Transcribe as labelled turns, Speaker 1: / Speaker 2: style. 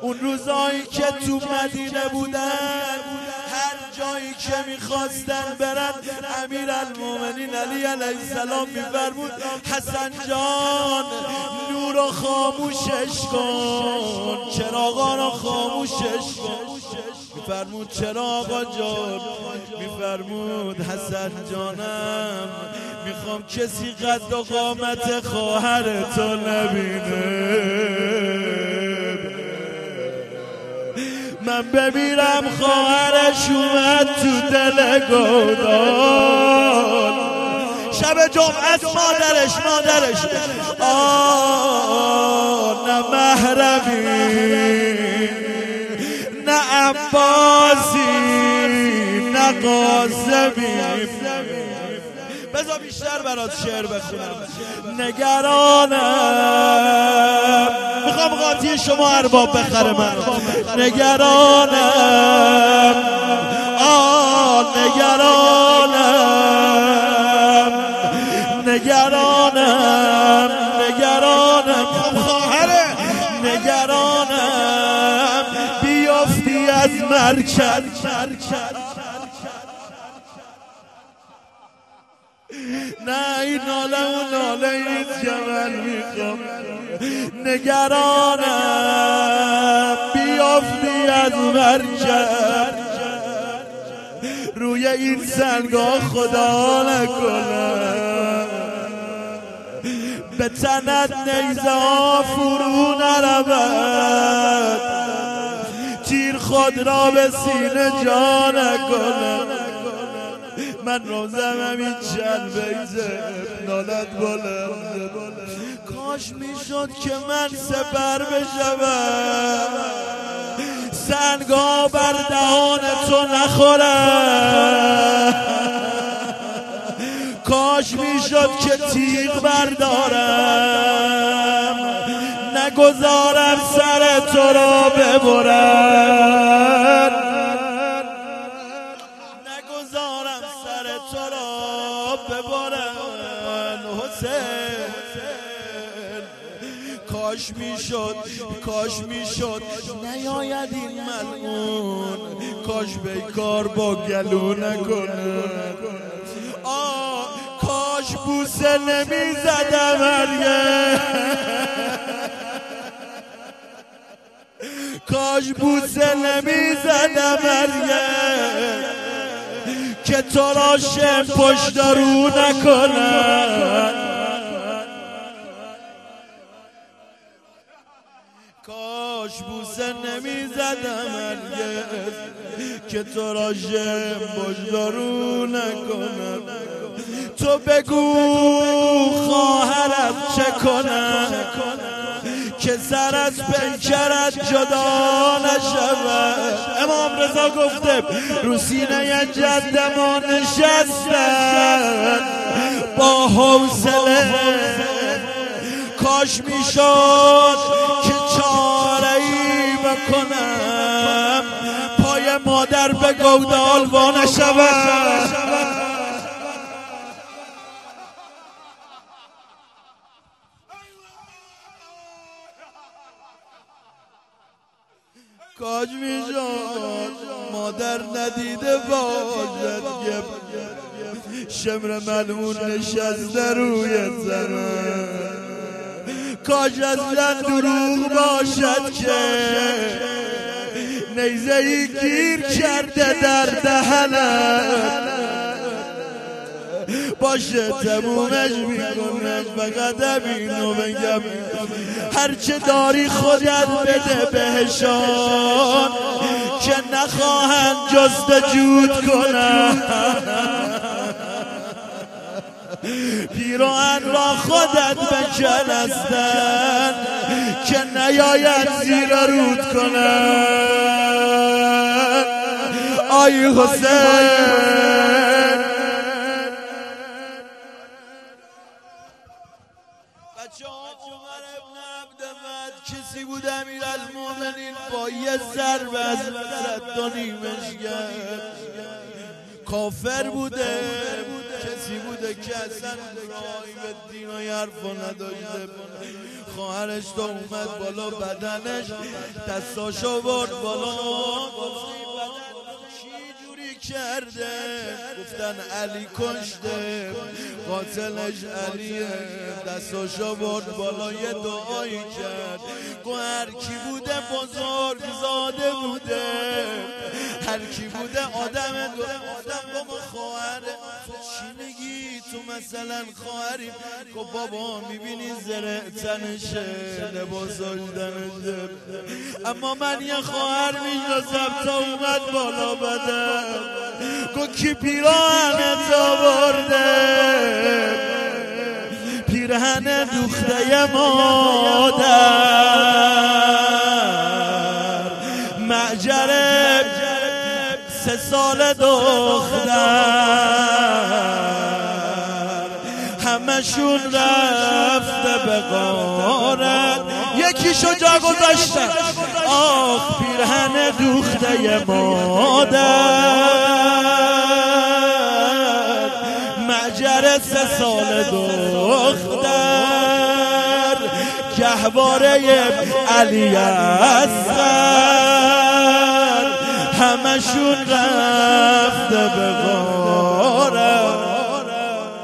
Speaker 1: اون روزایی که تو مدینه بودن، هر جایی که میخواستن برن امیرالمومنین علی علیه السلام میفرمود حسن جان نورو خاموشش کن، چراغا رو خاموشش کن. میفرمود چرا آقا جان؟ میفرمود حسن جانم میخوام کسی قد و قامت خواهرتو نبینه، من بمیرم خواهرش اومد تو دل گودال. شب جمعه از مادرش نه محرمی نه عباسی نه قاسمی. بذار بیشتر برات شعر بخونم. نگرانم، میخوام قاطی شما ارباب بخره من. نگرانم نگرانم خواهره، نگرانم بیافتی از مرکز. نه این ناله اون ناله نیست که من میخوام. نگرانم بیافتی از مرکز، روی این سنگا خدا نکنم به تنت نیزه ها فرو نرود، تیر خود را به سینه جا نکنم. من روزم همین چند بیزه نالت بلند، کاش میشد که من سپر بشوم، سنگا بر دهان تو نخورم، کاش میشد که تیغ بردارم، نگذارم سر تو را ببرن، نگذارم سر تو را ببرن. حسین کاش میشد نیاید این ملعون، کاش بیکار با گلو نکنه. کاش بوسه نمیزدم هرگز، کاش بوسه نمیزدم هرگز که تو را شم پشت رو نکنم. کاش بوسه نمیزدم هرگز که تو را شم پشت رو نکنم. تو بگو خواهرم چه کنم که سر از پیکرت جدا نشود. امام رضا گفته رو سینه جدمان نشستن با حوصله، کاش میشد که چاره‌ای بکنم پای مادر به گودال وا نشود. کاش میشد مادر ندیده باشد که شمر ملعون نشسته روی زمین، کاش از من دروغ باشد که نیزه‌ای گیر کرده در دهنم، باشه تمومش میکنم. فقط اینو بگم هرچه داری خودت بده بهشان که نخواهند جستجوت کنن، پیراهن را خودت بکن هستن که نیاید زیر رود کنن. آی حسین کسی بود امیرالمومنین با یه ضربه از صد تا نیمش کرد. کافر بوده کسی بوده که اصلا راهی به دین و حرفا نداشته. خواهرش تو اومد بالا، بدنش دستاشو برد بالا، کرده گفتن علی کشته، قاتلش علیه. دستاشو برد بالا یه دعایی کرد، گو هر کی بوده بزرگ زاده بوده، هر کی بوده آدم گفتم بابا خواهره تو چی میگی؟ تو مثلا خواهری؟ گو بابا میبینی زره تنشه، لباساش دنشه، اما من یه خواهر میشناسم تا اومد بالا بدم. گو کی پیراهنت آورده؟ پیرهن دوخته مادر، معجر 3 سال دختر، همشون رفته به غارت. یکیشو جا گذاشته، آخ پیرهن دوخته مادر، معجر 3 سال دختر، گهواره علی اصغر، همشون رفته به غارت.